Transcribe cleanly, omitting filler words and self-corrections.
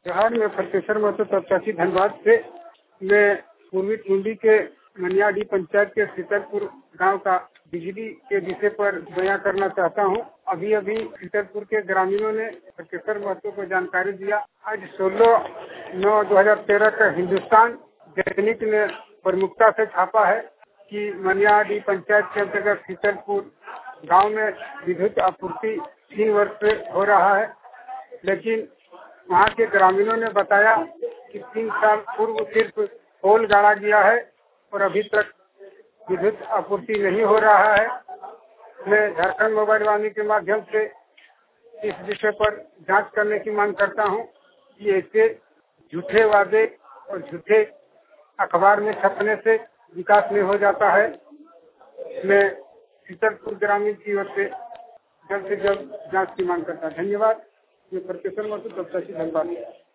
बिहार में प्रोफेसर महतो तपचासी धनबाद से मैं पूर्वी टुंडी के मनियाडी पंचायत के शीतलपुर गांव का बिजली के विषय पर बयां करना चाहता हूं। अभी शीतलपुर के ग्रामीणों ने प्रोफेसर महतो को जानकारी दिया। आज 16/9/2013 का हिंदुस्तान दैनिक ने प्रमुखता से छापा है कि मनियाडी पंचायत के अंतर्गत शीतलपुर गांव में विद्युत आपूर्ति 3 वर्ष से हो रहा है, लेकिन वहाँ के ग्रामीणों ने बताया कि 3 साल पूर्व सिर्फ पोल गाड़ा गया है और अभी तक विद्युत आपूर्ति नहीं हो रहा है। मैं झारखंड मोबाइल वाणी के माध्यम से इस विषय पर जांच करने की मांग करता हूं कि ऐसे झूठे वादे और झूठे अखबार में छपने से विकास नहीं हो जाता है। मैं शीतलपुर ग्रामीण की ओर से जल्द जांच की मांग करता हूं। धन्यवाद। मैं प्रोफेसर महतो तपचासी धनबाद।